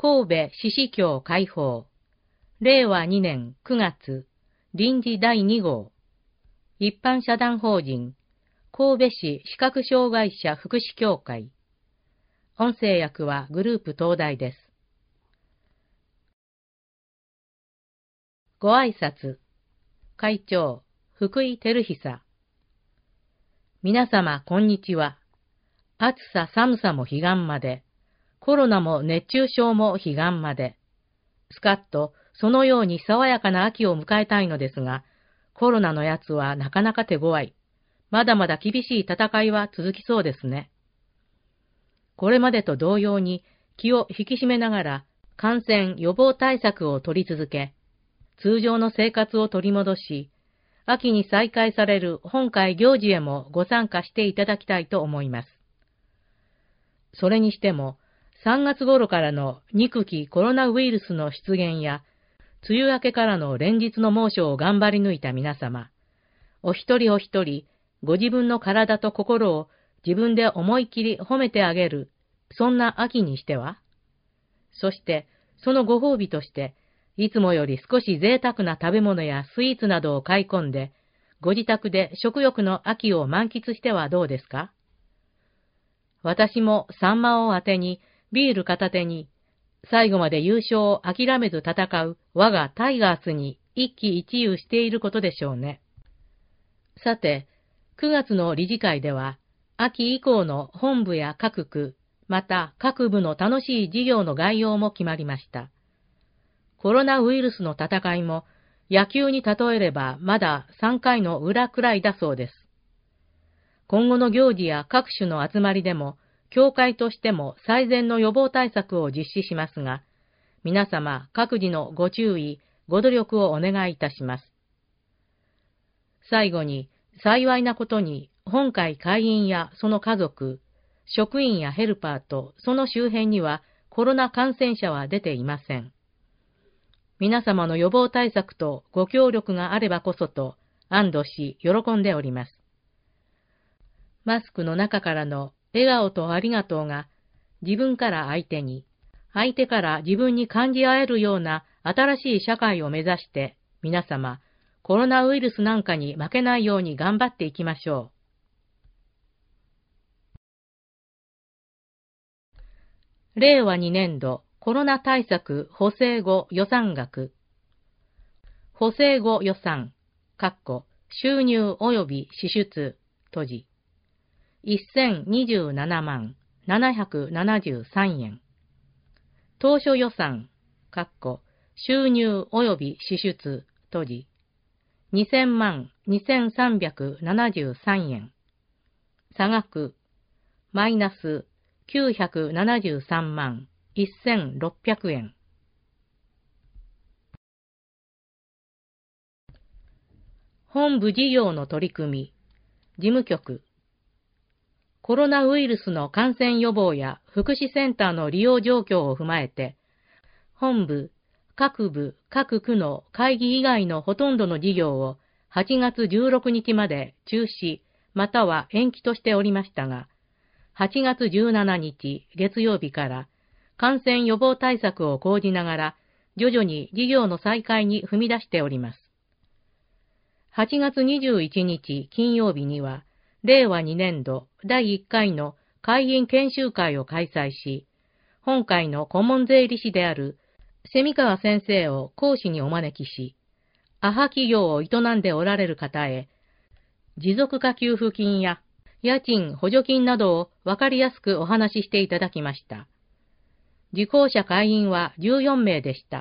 神戸獅子教開放。令和2年9月、臨時第2号。一般社団法人、神戸市視覚障害者福祉協会。音声訳はグループ東大です。ご挨拶。会長、福井照久。皆様、こんにちは。暑さ寒さも彼岸まで。コロナも熱中症も彼岸まで。スカッとそのように爽やかな秋を迎えたいのですが、コロナのやつはなかなか手強い。まだまだ厳しい戦いは続きそうですね。これまでと同様に気を引き締めながら感染予防対策を取り続け、通常の生活を取り戻し、秋に再開される本会行事へもご参加していただきたいと思います。それにしても、3月頃からの憎きコロナウイルスの出現や、梅雨明けからの連日の猛暑を頑張り抜いた皆様、お一人お一人、ご自分の体と心を自分で思い切り褒めてあげる、そんな秋にしては？そして、そのご褒美として、いつもより少し贅沢な食べ物やスイーツなどを買い込んで、ご自宅で食欲の秋を満喫してはどうですか？私もサンマをあてに、ビール片手に、最後まで優勝を諦めず戦う我がタイガースに一喜一憂していることでしょうね。さて、9月の理事会では、秋以降の本部や各区、また各部の楽しい事業の概要も決まりました。コロナウイルスの戦いも、野球に例えればまだ3回の裏くらいだそうです。今後の行事や各種の集まりでも、協会としても最善の予防対策を実施しますが、皆様各自のご注意、ご努力をお願いいたします。最後に、幸いなことに、本会会員やその家族、職員やヘルパーとその周辺にはコロナ感染者は出ていません。皆様の予防対策とご協力があればこそと安堵し喜んでおります。マスクの中からの笑顔とありがとうが、自分から相手に、相手から自分に感じ合えるような新しい社会を目指して、皆様、コロナウイルスなんかに負けないように頑張っていきましょう。令和2年度コロナ対策補正後予算額。補正後予算、収入及び支出、閉じ。1027万773円。当初予算、収入及び支出、閉じ。2000万2373円。差額、マイナス973万1600円。本部事業の取り組み、事務局。コロナウイルスの感染予防や福祉センターの利用状況を踏まえて、本部、各部、各区の会議以外のほとんどの事業を8月16日まで中止または延期としておりましたが、8月17日月曜日から感染予防対策を講じながら徐々に事業の再開に踏み出しております。8月21日金曜日には、令和2年度第1回の会員研修会を開催し、本会の顧問税理士である蝉川先生を講師にお招きし、アハ企業を営んでおられる方へ、持続化給付金や家賃補助金などをわかりやすくお話ししていただきました。受講者会員は14名でした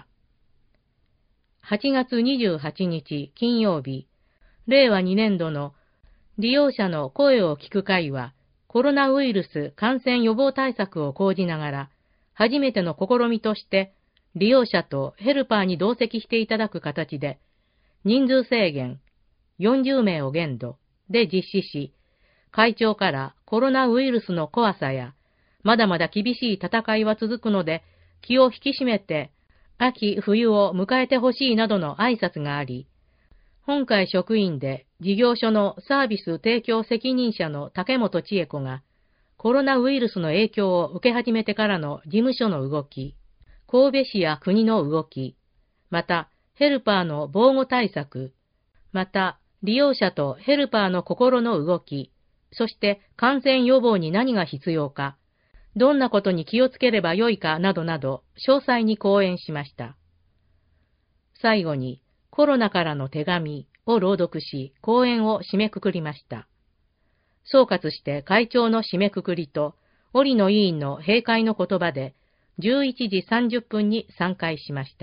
。8月28日金曜日、令和2年度の利用者の声を聞く会は、コロナウイルス感染予防対策を講じながら、初めての試みとして、利用者とヘルパーに同席していただく形で、人数制限40名を限度で実施し、会長からコロナウイルスの怖さや、まだまだ厳しい戦いは続くので、気を引き締めて、秋冬を迎えてほしいなどの挨拶があり、本会職員で事業所のサービス提供責任者の竹本千恵子が、コロナウイルスの影響を受け始めてからの事務所の動き、 神戸市や国の動き、またヘルパーの防護対策、また利用者とヘルパーの心の動き、そして感染予防に何が必要か、どんなことに気をつければよいかなどなど詳細に講演しました。最後にコロナからの手紙を朗読し、講演を締めくくりました。総括して会長の締めくくりと、折野委員の閉会の言葉で、11時30分に散会しました。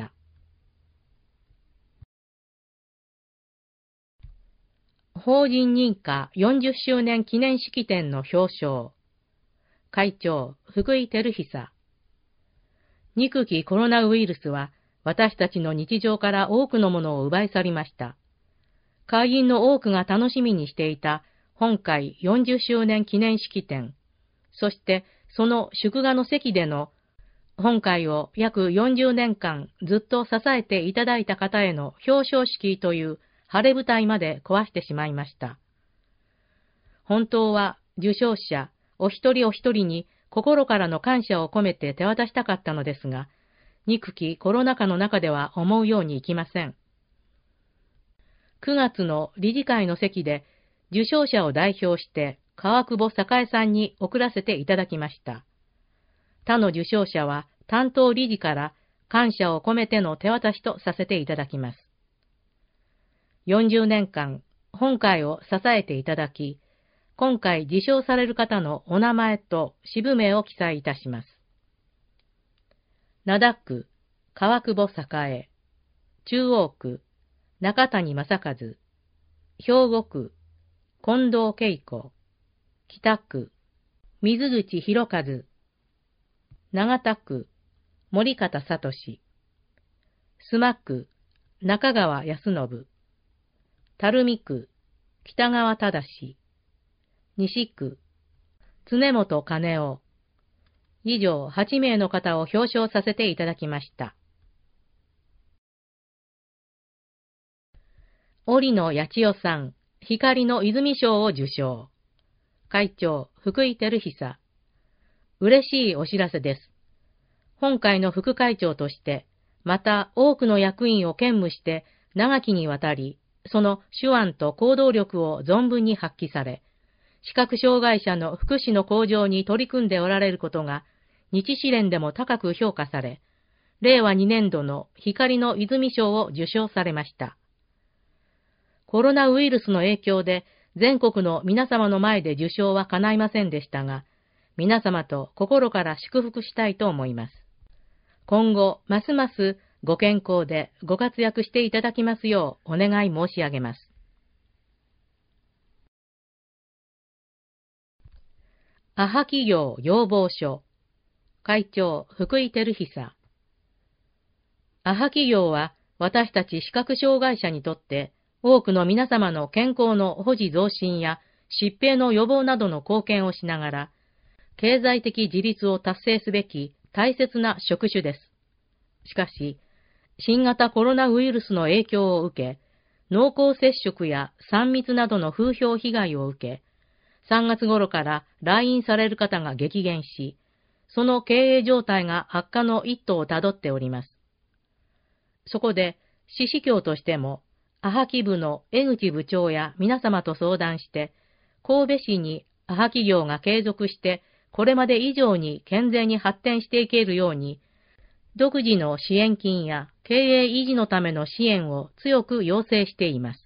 法人認可40周年記念式典の表彰。会長、福井照久。憎きコロナウイルスは、私たちの日常から多くのものを奪い去りました。会員の多くが楽しみにしていた本会40周年記念式典、そしてその祝賀の席での本会を約40年間ずっと支えていただいた方への表彰式という晴れ舞台まで壊してしまいました。本当は受賞者お一人お一人に心からの感謝を込めて手渡したかったのですが、憎きコロナ禍の中では思うようにいきません。9月の理事会の席で受賞者を代表して川久保栄さんに送らせていただきました。他の受賞者は担当理事から感謝を込めての手渡しとさせていただきます。40年間本会を支えていただき、今回受賞される方のお名前と支部名を記載いたします。灘区、川久保栄、中央区、中谷正和、兵庫区、近藤恵子、北区、水口博和、長田区、森方聡、須磨区、中川康信、垂水区、北川忠、西区、常本兼夫、以上8名の方を表彰させていただきました。折野八千代さん、光の泉賞を受賞。会長、福井照久。嬉しいお知らせです。本会の副会長として、また多くの役員を兼務して長きにわたり、その手腕と行動力を存分に発揮され、視覚障害者の福祉の向上に取り組んでおられることが、日支連でも高く評価され、令和2年度の光の泉賞を受賞されました。コロナウイルスの影響で全国の皆様の前で受賞は叶いませんでしたが、皆様と心から祝福したいと思います。今後、ますますご健康でご活躍していただきますようお願い申し上げます。アハ企業要望書。会長、福井照久。アハ企業は私たち視覚障害者にとって多くの皆様の健康の保持増進や疾病の予防などの貢献をしながら、経済的自立を達成すべき大切な職種です。しかし、新型コロナウイルスの影響を受け、濃厚接触や3密などの風評被害を受け、3月頃から来院される方が激減し、その経営状態が悪化の一途をたどっております。そこで、市市協としても、アハ企部の江口部長や皆様と相談して、神戸市にアハ企業が継続して、これまで以上に健全に発展していけるように、独自の支援金や経営維持のための支援を強く要請しています。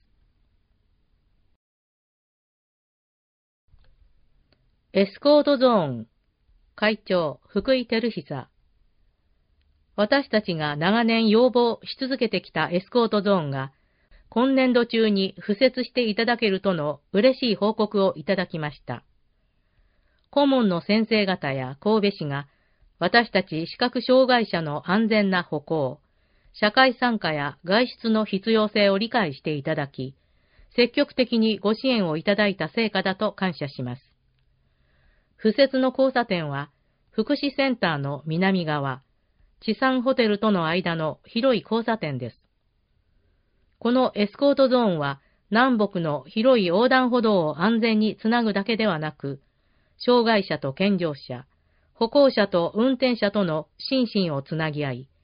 エスコートゾーン。会長、福井照久。私たちが長年要望し続けてきたエスコートゾーンが、今年度中に敷設していただけるとの嬉しい報告をいただきました。顧問の先生方や神戸市が、私たち視覚障害者の安全な歩行、社会参加や外出の必要性を理解していただき、積極的にご支援をいただいた成果だと感謝します。敷設の交差点は、福祉センターの南側、地産ホテルとの間の広い交差点です。このエスコートゾーンは、南北の広い横断歩道を安全につなぐだけではなく、障害者と健常者、歩行者と運転者との心身をつなぎ合い、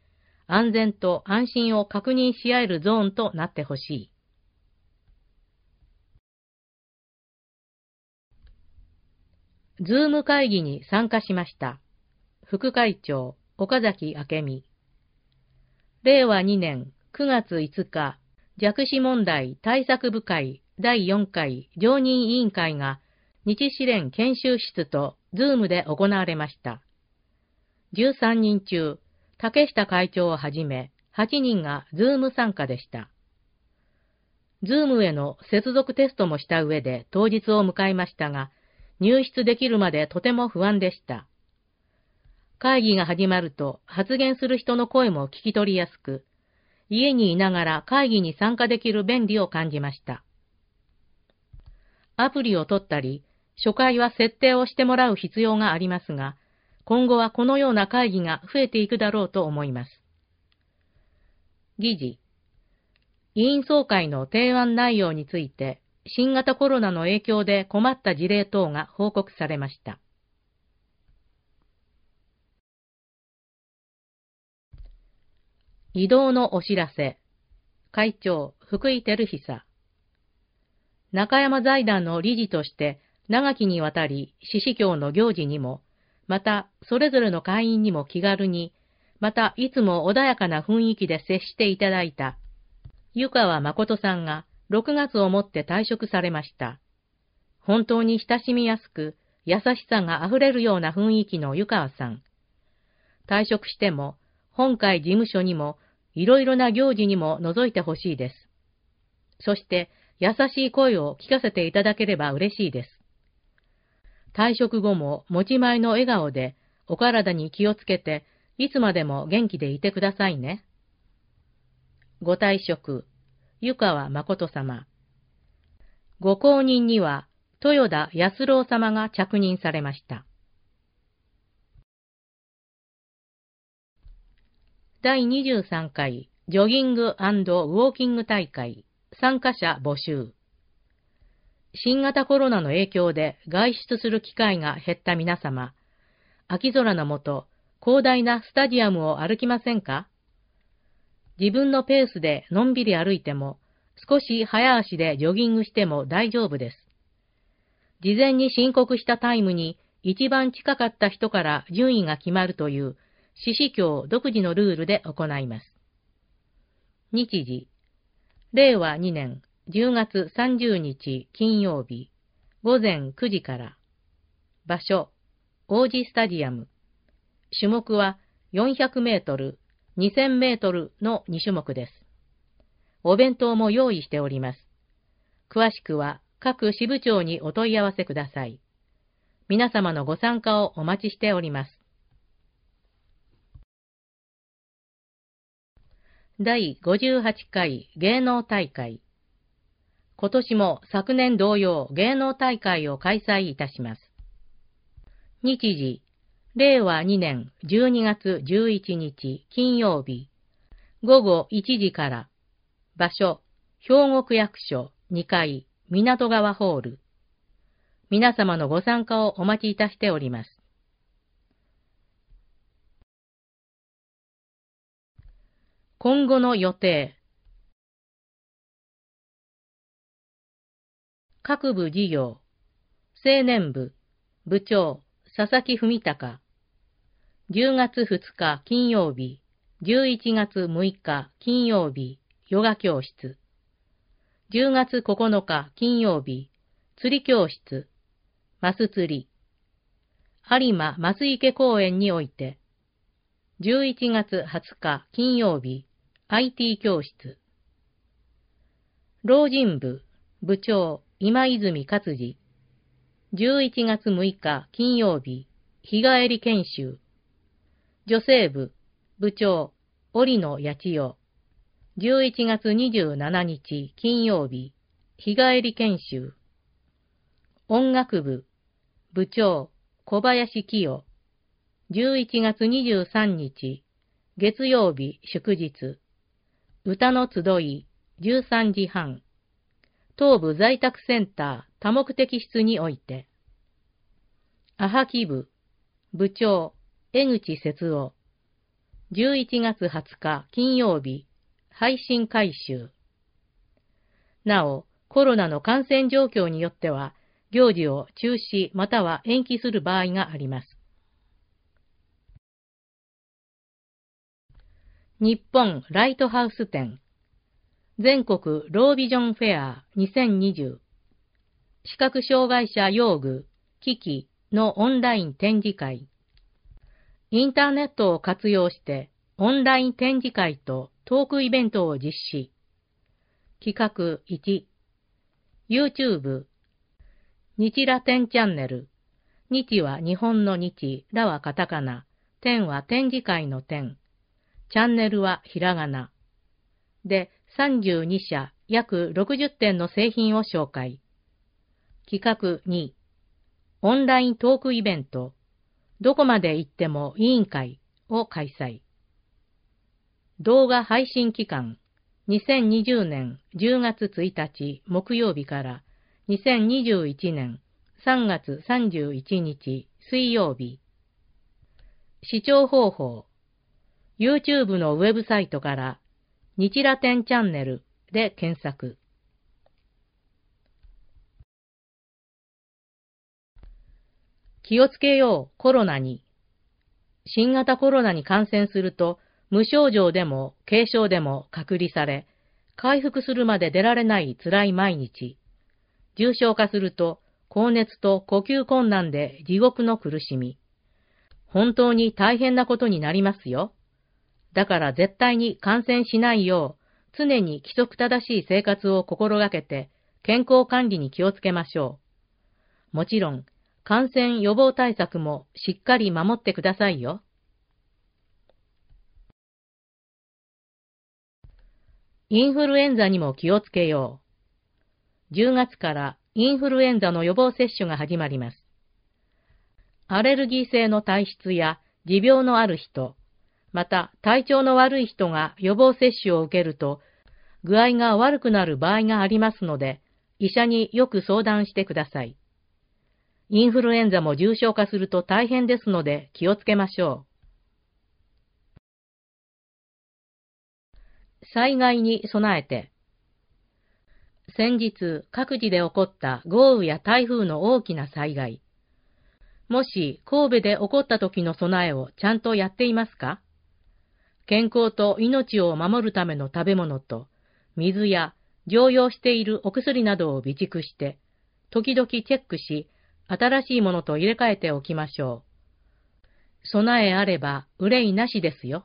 安全と安心を確認し合えるゾーンとなってほしい。ズーム会議に参加しました。副会長、岡崎明美。令和2年9月5日、弱視問題対策部会第4回常任委員会が日支連研修室とズームで行われました。13人中、竹下会長をはじめ8人がズーム参加でした。ズームへの接続テストもした上で当日を迎えましたが、入室できるまでとても不安でした。会議が始まると発言する人の声も聞き取りやすく、家にいながら会議に参加できる便利を感じました。アプリを取ったり、初回は設定をしてもらう必要がありますが、今後はこのような会議が増えていくだろうと思います。議事。委員総会の提案内容について、新型コロナの影響で困った事例等が報告されました。異動のお知らせ。会長、福井照久。中山財団の理事として長きにわたり獅子教の行事にも、またそれぞれの会員にも気軽に、またいつも穏やかな雰囲気で接していただいた湯川誠さんが6月をもって退職されました。本当に親しみやすく優しさがあふれるような雰囲気の湯川さん。退職しても本会事務所にもいろいろな行事にも覗いてほしいです。そして優しい声を聞かせていただければ嬉しいです。退職後も持ち前の笑顔でお体に気をつけていつまでも元気でいてくださいね。ご退職、湯川誠様。ご後任には豊田康郎様が着任されました。第23回ジョギング&ウォーキング大会参加者募集。新型コロナの影響で外出する機会が減った皆様、秋空の下、広大なスタジアムを歩きませんか？自分のペースでのんびり歩いても、少し早足でジョギングしても大丈夫です。事前に申告したタイムに一番近かった人から順位が決まるという獅子教独自のルールで行います。日時、令和2年10月30日金曜日、午前9時から。場所、王子スタジアム。種目は400メートル、2000メートルの2種目です。お弁当も用意しております。詳しくは各支部長にお問い合わせください。皆様のご参加をお待ちしております。第58回芸能大会。今年も昨年同様芸能大会を開催いたします。日時、令和2年12月11日金曜日、午後1時から。場所、兵庫区役所2階港川ホール。皆様のご参加をお待ちいたしております。今後の予定。各部事業。青年部、部長、佐々木文隆。10月2日金曜日、11月6日金曜日、ヨガ教室。10月9日金曜日、釣り教室、マス釣り。有馬増池公園において。11月20日金曜日、IT 教室。老人部、部長、今泉勝治。11月6日金曜日、日帰り研修。女性部、部長、織野八千代。11月27日金曜日、日帰り研修。音楽部、部長、小林清。11月23日、月曜日祝日。歌の集い、13時半。東部在宅センター多目的室において。アハキ部、部長、江口節夫。 11月20日金曜日、配信改修。なお、コロナの感染状況によっては、行事を中止または延期する場合があります。日本ライトハウス展、全国ロービジョンフェア2020、視覚障害者用具、機器のオンライン展示会。インターネットを活用してオンライン展示会とトークイベントを実施。企画1、YouTube、日ラ展チャンネル。日は日本の日、らはカタカナ、展は展示会の展。チャンネルはひらがな。で、32社、約60点の製品を紹介。企画2、オンライントークイベント、どこまで行っても委員会を開催。動画配信期間、2020年10月1日木曜日から2021年3月31日水曜日。視聴方法、YouTube のウェブサイトから日ラテンチャンネルで検索。気をつけよう、コロナに。新型コロナに感染すると、無症状でも軽症でも隔離され、回復するまで出られない辛い毎日。重症化すると、高熱と呼吸困難で地獄の苦しみ。本当に大変なことになりますよ。だから絶対に感染しないよう、常に規則正しい生活を心がけて、健康管理に気をつけましょう。もちろん、感染予防対策もしっかり守ってくださいよ。インフルエンザにも気をつけよう。10月からインフルエンザの予防接種が始まります。アレルギー性の体質や持病のある人、また体調の悪い人が予防接種を受けると、具合が悪くなる場合がありますので、医者によく相談してください。インフルエンザも重症化すると大変ですので気をつけましょう。災害に備えて。先日各地で起こった豪雨や台風の大きな災害。もし神戸で起こった時の備えをちゃんとやっていますか？健康と命を守るための食べ物と水や常用しているお薬などを備蓄して、時々チェックし、新しいものと入れ替えておきましょう。備えあれば憂いなしですよ。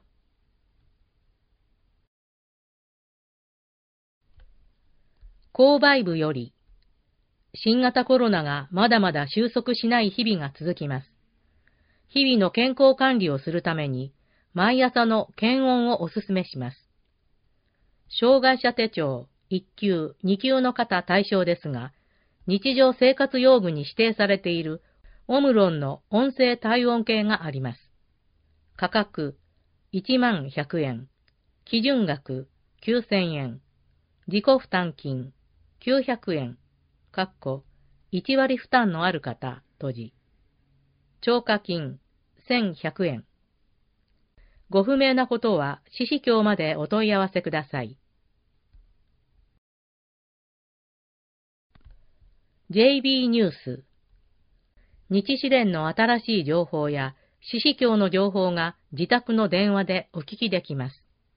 購買部より、新型コロナがまだまだ収束しない日々が続きます。日々の健康管理をするために、毎朝の検温をお勧めします。障害者手帳1級、2級の方対象ですが、日常生活用具に指定されているオムロンの音声体温計があります。価格11,100円、基準額9,000円、自己負担金900円、1割負担のある方、閉じ。超過金1,100円。ご不明なことは、四司教までお問い合わせください。JB ニュース。日支連の新しい情報や、四司教の情報が自宅の電話でお聞きできます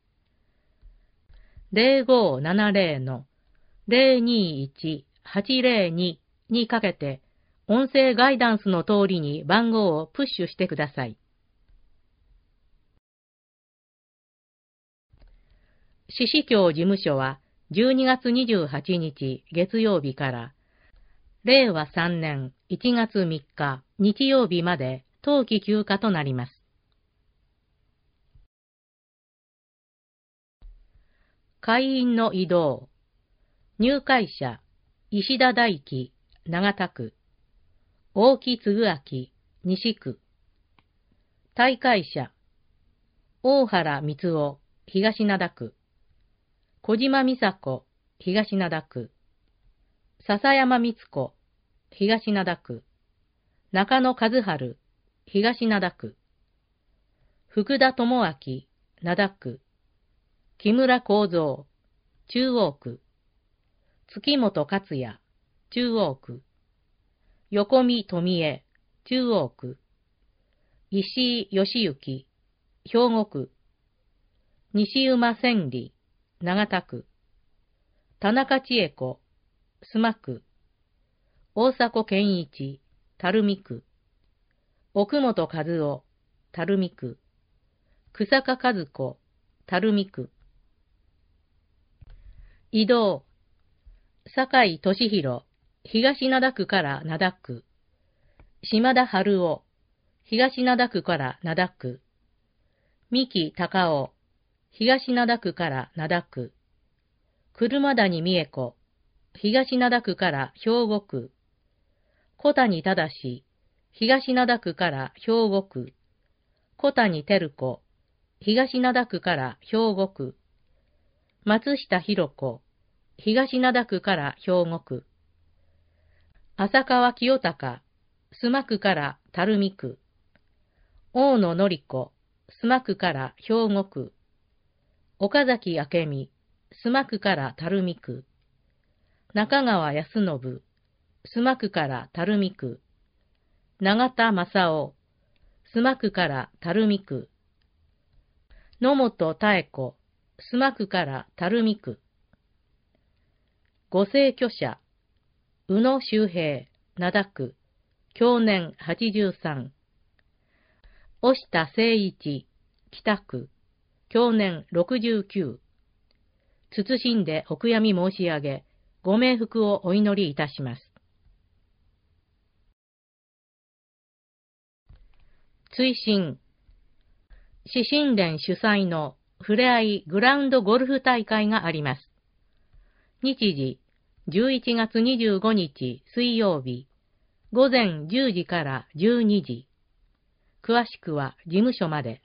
。0570-021-802にかけて、音声ガイダンスの通りに番号をプッシュしてください。四司教事務所は12月28日月曜日から令和3年1月3日日曜日まで冬季休暇となります。会員の移動。入会者、石田大樹、長田区。大木嗣明、西区。退会者、大原光夫、東灘区。小島美佐子、東灘区。笹山光子、東灘区。中野和春、東灘区。福田智明、 灘区。木村幸三、中央区。月本克也、中央区。横見富江、中央区。石井義行、兵庫区。西馬千里、長田区。田中千恵子、須磨区。大迫健一、垂水区。奥本和夫、垂水区。草加和子、垂水区。移動。坂井俊弘、東灘区から灘区。島田春夫、東灘区から灘区。三木隆夫、東灘区から灘区。車谷美恵子、東灘区から兵庫区。小谷忠、東灘区から兵庫区。小谷照子、東灘区から兵庫区。松下博子、東灘区から兵庫区。浅川清隆、須磨区から垂水区。大野典子、須磨区から兵庫区。岡崎明美、須磨区から垂水区。中川康信、須磨区から垂水区。永田正夫、須磨区から垂水区。野本妙子、須磨区から垂水区。ご逝去者、宇野周平、灘区、享年83。押田誠一、北区、享年69。謹んでお悔やみ申し上げ、ご冥福をお祈りいたします。追伸。支神連主催のふれあいグラウンドゴルフ大会があります。日時、11月25日水曜日、午前10時から12時。詳しくは事務所まで。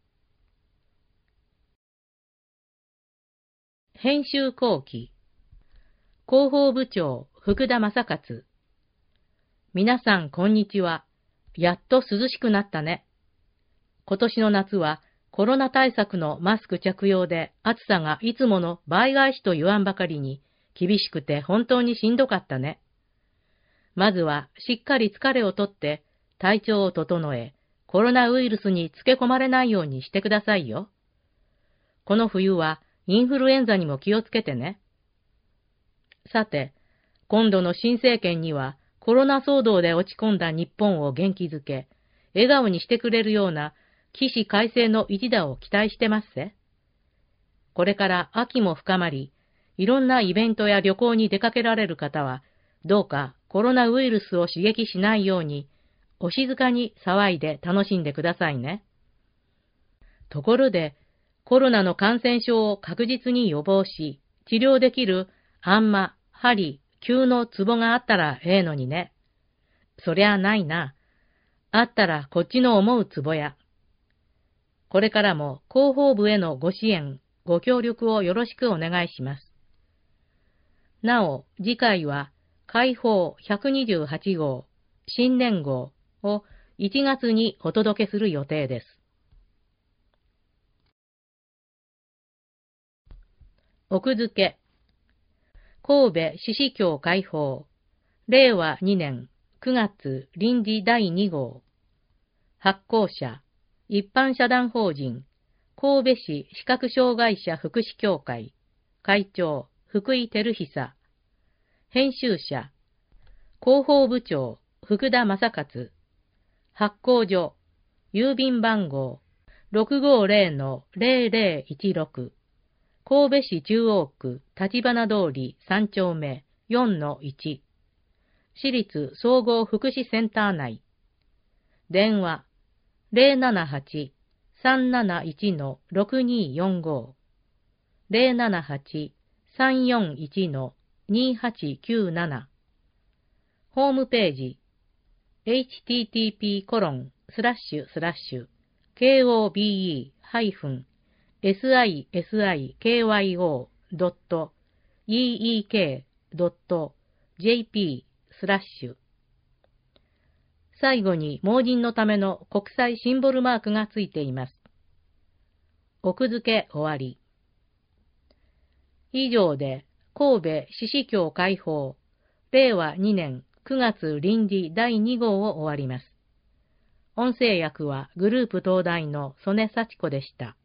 編集後期。広報部長福田正勝。皆さんこんにちは。やっと涼しくなったね。今年の夏はコロナ対策のマスク着用で暑さがいつもの倍返しと言わんばかりに厳しくて本当にしんどかったね。まずはしっかり疲れをとって体調を整え、コロナウイルスにつけ込まれないようにしてくださいよ。この冬はインフルエンザにも気をつけてね。さて、今度の新政権にはコロナ騒動で落ち込んだ日本を元気づけ、笑顔にしてくれるような起死回生の一打を期待してますせ。これから秋も深まり、いろんなイベントや旅行に出かけられる方は、どうかコロナウイルスを刺激しないように、お静かに騒いで楽しんでくださいね。ところで、コロナの感染症を確実に予防し、治療できるあんま、針、灸のツボがあったらええのにね。そりゃないな。あったらこっちの思うツボや。これからも広報部へのご支援、ご協力をよろしくお願いします。なお、次回は、解放128号、新年号を1月にお届けする予定です。奥付け。神戸獅子教解放。令和2年9月臨時第2号。発行者、一般社団法人、神戸市視覚障害者福祉協会。会長、福井照久。編集者、広報部長、福田正勝。発行所、郵便番号、650-0016。神戸市中央区立花通り3丁目 4-1。市立総合福祉センター内。電話 078-371-6245。078-341-2897。ホームページ http://kobe-sisykyo.eek.jp/ 最後に盲人のための国際シンボルマークがついています。 奥付け終わり。以上で、神戸獅子教会報、令和2年9月臨時第2号を終わります。音声訳はグループ東大の曽根幸子でした。